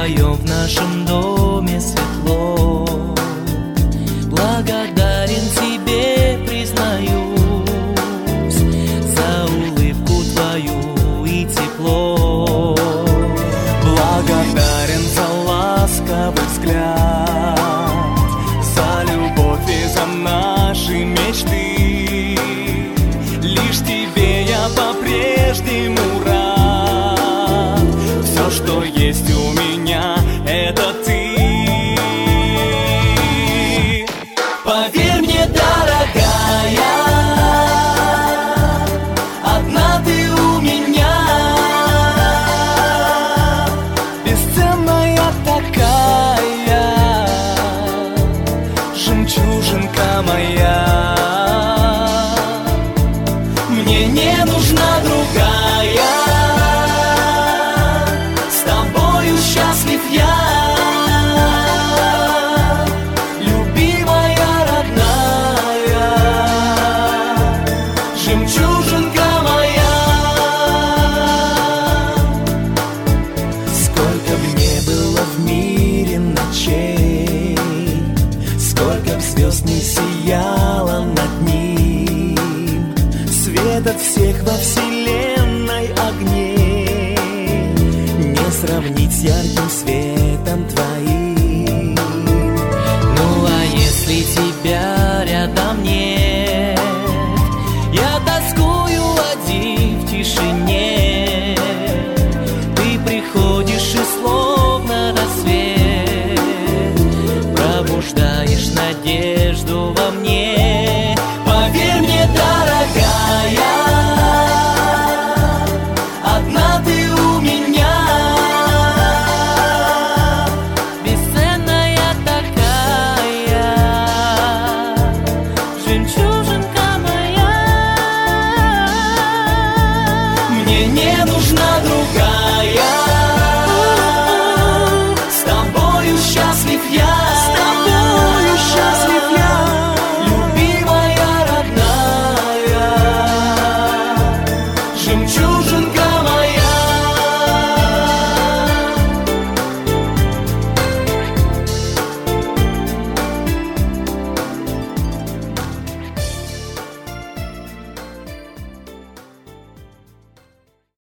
вдвоем в нашем доме светло. Благодарен тебе, признаюсь, за улыбку твою и тепло. Благодарен за ласковый взгляд, за любовь и за наши мечты. Лишь тебе я по-прежнему рад. Все, что есть у меня, это ты. Поверь мне, дорогая, одна ты у меня, бесценная такая, жемчужинка моя. мне не нужна другая, с тобою счастлив я. Жемчужинка моя. Сколько б не было в мире ночей, сколько б звезд не сияло над ним, свет от всех во вселенной огней не сравнить с ярким светом твоим. Ну а если тебе